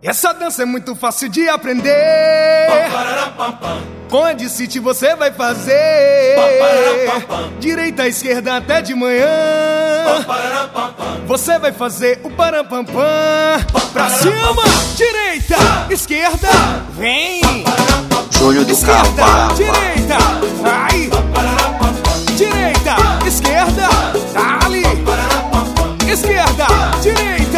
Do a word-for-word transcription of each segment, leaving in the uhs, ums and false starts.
Essa dança é muito fácil de aprender. Com a de City você vai fazer. Direita, esquerda até de manhã. Você vai fazer o parampampam. Pra cima, direita, esquerda, vem. Júlio do Esquerda, direita, vai. Direita, esquerda, dali. Esquerda, direita.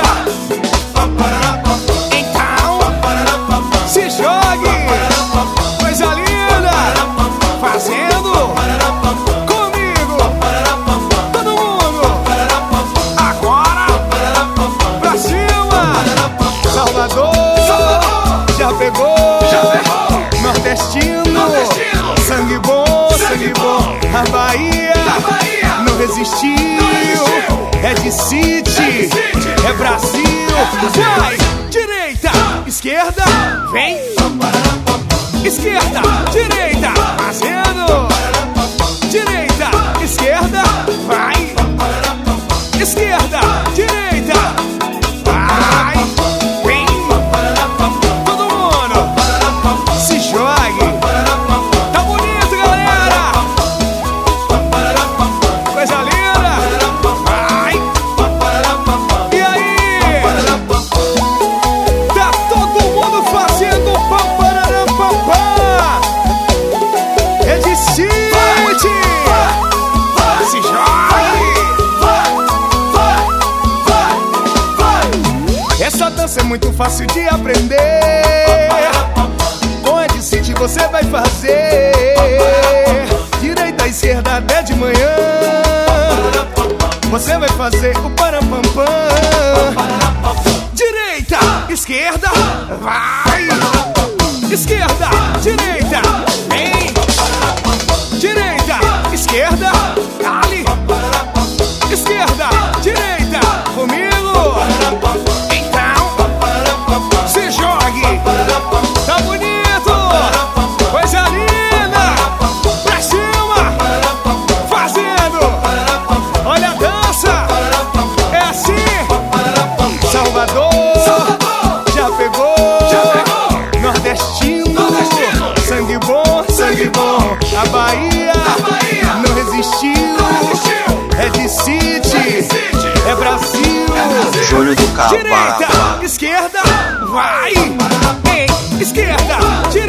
Então, se jogue. Coisa linda. Fazendo comigo. Todo mundo. Agora, pra cima. Salvador, já pegou. Nordestino, sangue bom, sangue bom. A Bahia não resistiu. É de City, é Brasil. Vai, direita, esquerda, vem. Esquerda, direita, fazendo. Direita, esquerda, vai. Esquerda, direita, vai. Vem. Todo mundo, se jogue. Tá bonito, galera. Coisa linda. Vai. E aí? Tá todo mundo fazendo pamparampampam. É de City. Se jogue. Essa dança é muito fácil de aprender. Com a de City você vai fazer. Direita, esquerda até de manhã. Você vai fazer o parampampam. Direita, esquerda, vai. Esquerda, direita, vem. Direita, esquerda, dali. Esquerda, direita, comigo. Então, se jogue. Tá bonito. Coisa linda. Pra cima. Fazendo. Olha a dança. É assim. Salvador, já pegou. Nordestino, sangue bom, sangue bom. A Bahia não resistiu. É de City, é Brasil. Júlio do Direita, esquerda, vai. Ei, esquerda, direita.